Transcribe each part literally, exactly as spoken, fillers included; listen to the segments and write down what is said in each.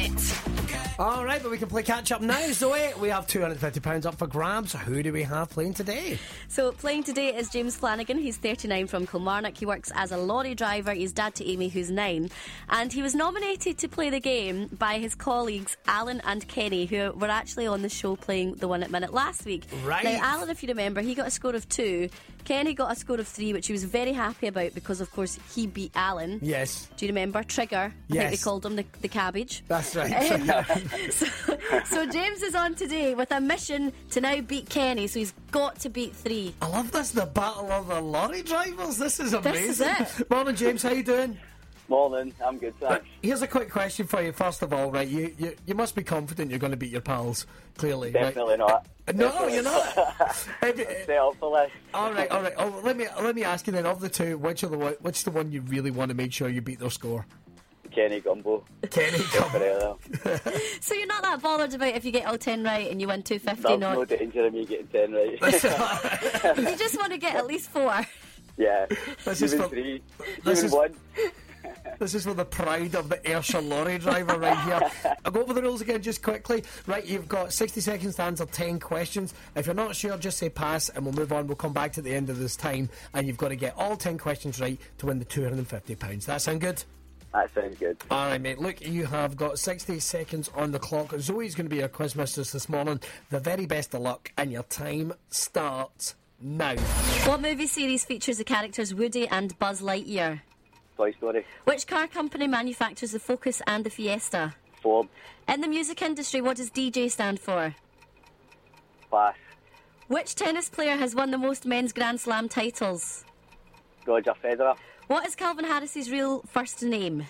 it. All right, but we can play catch up now. Zoe, we have two hundred fifty pounds up for grabs. Who do we have playing today? So playing today is James Flanagan. He's thirty-nine from Kilmarnock. He works as a lorry driver. He's dad to Amy, who's nine. And he was nominated to play the game by his colleagues Alan and Kenny, who were actually on the show playing the One at Minute last week. Right. Now, Alan, if you remember, he got a score of two. Kenny got a score of three, which he was very happy about because, of course, he beat Alan. Yes. Do you remember? Trigger. I Yes. think they called him the, the cabbage. That's right. Um, so, so James is on today with a mission to now beat Kenny, so he's got to beat three. I love this, the battle of the lorry drivers. This is amazing. This is it. Morning, James. How you doing? Morning, I'm good, thanks. Here's a quick question for you. First of all, right, you, you, you must be confident you're going to beat your pals, clearly. Definitely right? not. Uh, no, Definitely you're not. Stay up for this. all right, all right. Oh, let me let me ask you then. Of the two, which are the one, which is the one you really want to make sure you beat their score? Kenny Gumbo. Kenny Gumbo. So you're not that bothered about if you get all ten right and you win two fifty? There's not? no danger of me getting ten right. You just want to get at least four. Yeah, This is even for- three, this even is- one. This is for the pride of the Ayrshire lorry driver right here. I'll go over the rules again just quickly. Right, you've got sixty seconds to answer ten questions. If you're not sure, just say pass and we'll move on. We'll come back to the end of this time and you've got to get all ten questions right to win the two hundred fifty pounds. That sound good? That sounds good. All right, mate. Look, you have got sixty seconds on the clock. Zoe's going to be our quiz mistress this morning. The very best of luck, and your time starts now. What movie series features the characters Woody and Buzz Lightyear? Toy Story. Which car company manufactures the Focus and the Fiesta? Ford. In the music industry, what does D J stand for? Pass. Which tennis player has won the most men's Grand Slam titles? Roger Federer. What is Calvin Harris's real first name?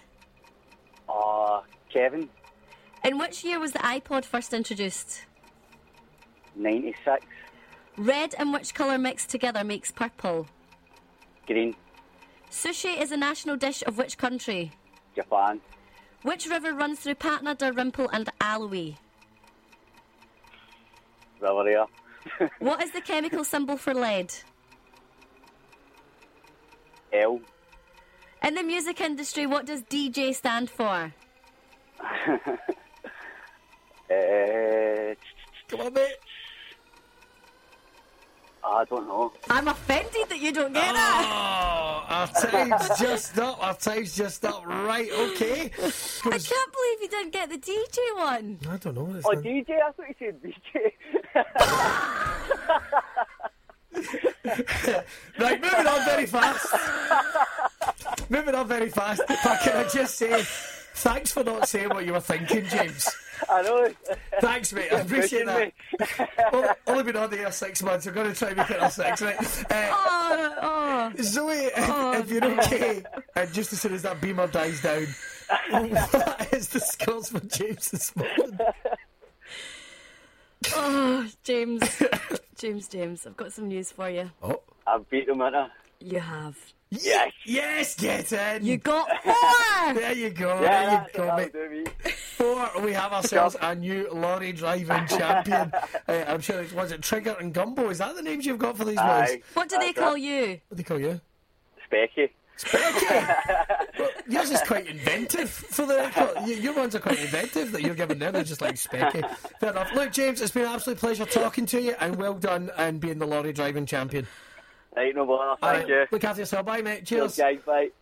Uh, Kevin. In which year was the iPod first introduced? ninety-six. Red and which colour mixed together makes purple? Green. Sushi is a national dish of which country? Japan. Which river runs through Patna, Dalrymple and Alloway? River Air. What is the chemical symbol for lead? L. In the music industry, what does D J stand for? Uh, Come on, mate. I don't know. I'm offended that you don't get it. Oh, our time's just up. Our time's just up. Right, okay. I can't believe you didn't get the D J one. I don't know. It's Oh, not- D J? I thought you said D J. Right, moving on very fast. moving on very fast. But can I just say, thanks for not saying what you were thinking, James. I know. Thanks, mate. I appreciate that. Only, only been on the air six months. We're going to try and make it our six, right? Uh, Oh, oh. Zoe, if, if you're okay, and just as soon as that beamer dies down, what is the scores for James this morning? Oh, James. James, James, I've got some news for you. Oh. I've beat him, haven't I? You have. Yes! Yes, get in! You got four! There you go, Yeah, there you that's go, what mate. that'll do me. Four, we have ourselves a new lorry driving champion. Uh, I'm sure it was it Trigger and Gumbo. Is that the names you've got for these boys? Aye. What do they That's call it. you? What do they call you? Specky. Well, yours is quite inventive for the record. Y- Your ones are quite inventive that you're giving them. They're just like specky. Fair enough. Look, James, it's been an absolute pleasure talking to you, and well done and being the lorry driving champion. Right, no bother. All Thank right, you. look after yourself. Bye, mate. Cheers, Cheers. guys. Bye.